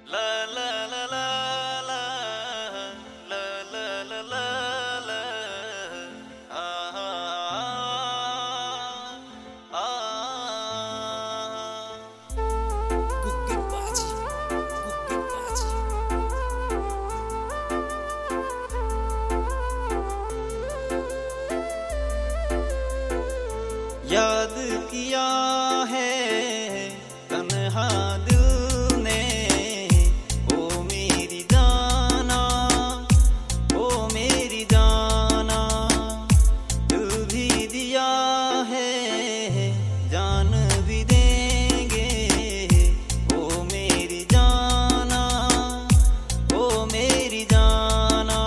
याद किया है तन्हा दिल ने, ओ मेरी जाना, ओ मेरी जाना। दिल भी दिया है, जान भी देंगे, ओ मेरी जाना, ओ मेरी जाना।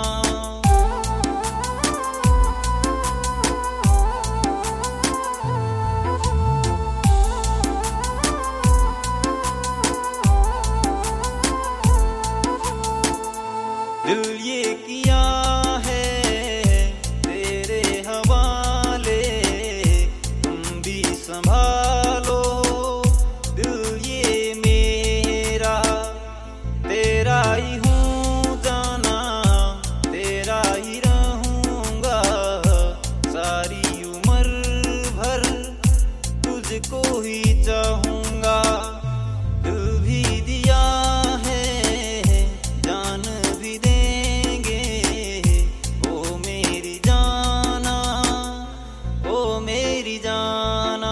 दिल ये किया है तेरे हवाले, तुम भी संभालो। दिल ये मेरा तेरा ही हूँ, जाना तेरा ही रहूँगा। सारी उम्र भर तुझको ही चाहूँगा। दिल भी दिया है, जान भी देंगे, ओ मेरी जाना, ओ मेरी जाना।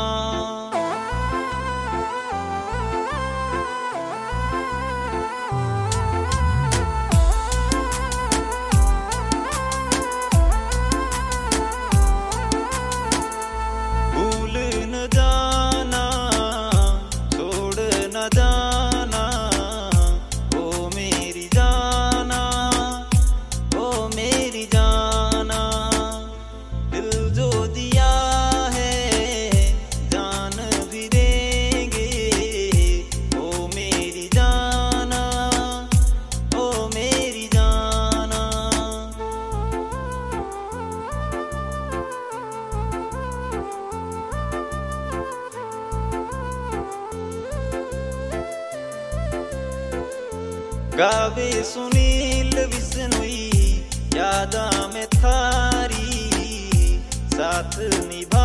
भूल न जाना, छोड़ न जाना, ओ मेरी जाना, ओ मेरी जाना। दिल जो दिया है, जान भी देंगे, ओ मेरी जाना, ओ मेरी जाना। गावे सुनील बिश्नोई, यादा में थारी साथ निभा